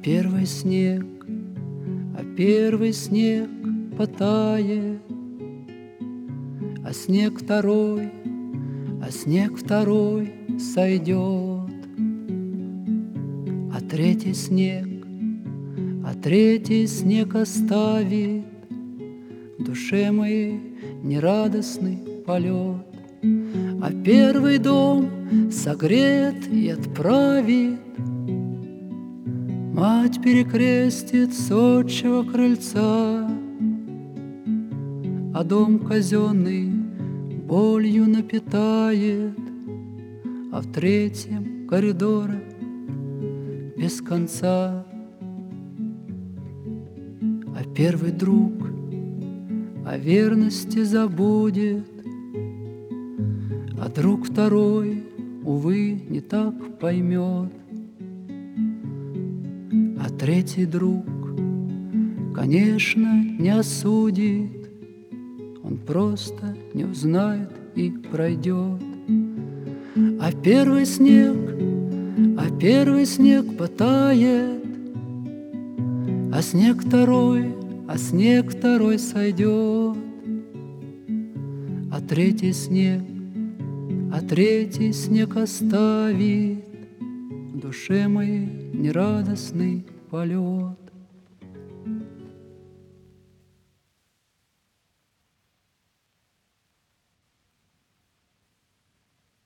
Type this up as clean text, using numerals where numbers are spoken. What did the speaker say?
первый снег, а первый снег потает, а снег второй сойдет, а третий снег оставит в душе моей нерадостный полет, а первый дом согрет и отправит. Мать перекрестит с отчего крыльца, а дом казенный болью напитает, а в третьем коридоре без конца. А первый друг о верности забудет, а друг второй, увы, не так поймет. А третий друг, конечно, не осудит, он просто не узнает и пройдет. А первый снег потает, а снег второй сойдет, а третий снег оставит в душе моей нерадостный полет.